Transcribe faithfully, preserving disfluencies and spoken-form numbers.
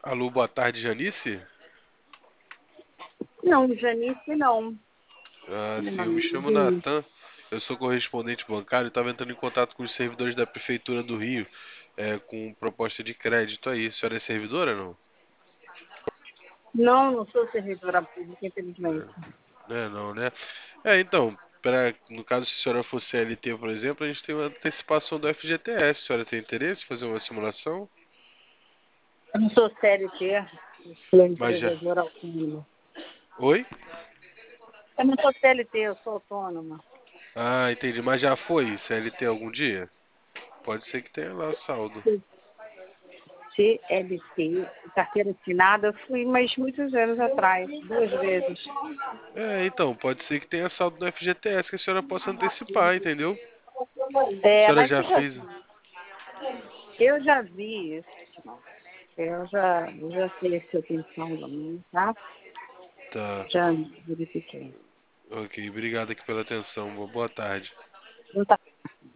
Alô, boa tarde, Janice? Não, Janice não. Ah, Meu sim, eu nome me é chamo Janice. Natan, eu sou correspondente bancário e estava entrando em contato com os servidores da Prefeitura do Rio, é, com proposta de crédito aí. A senhora é servidora, não? Não, não sou servidora pública, infelizmente. É, não, né? É, então, pra, no caso, se a senhora fosse C L T, por exemplo, a gente tem uma antecipação do F G T S. A senhora tem interesse em fazer uma simulação? Eu não sou C L T, sou Mas já. empreendedora autônoma. Oi? Eu não sou C L T, eu sou autônoma. Ah, entendi. Mas já foi C L T algum dia? Pode ser que tenha lá saldo. C L T, carteira assinada, eu fui, mas muitos anos atrás, duas vezes. É, então, pode ser que tenha saldo no F G T S que a senhora possa antecipar, entendeu? A É, senhora mas já eu já fez. vi. Eu já vi isso. Eu já, eu já sei se eu tenho saldo ou não, tá? Tá. Já verifiquei. Ok, obrigado aqui pela atenção. Boa boa tarde. Não tá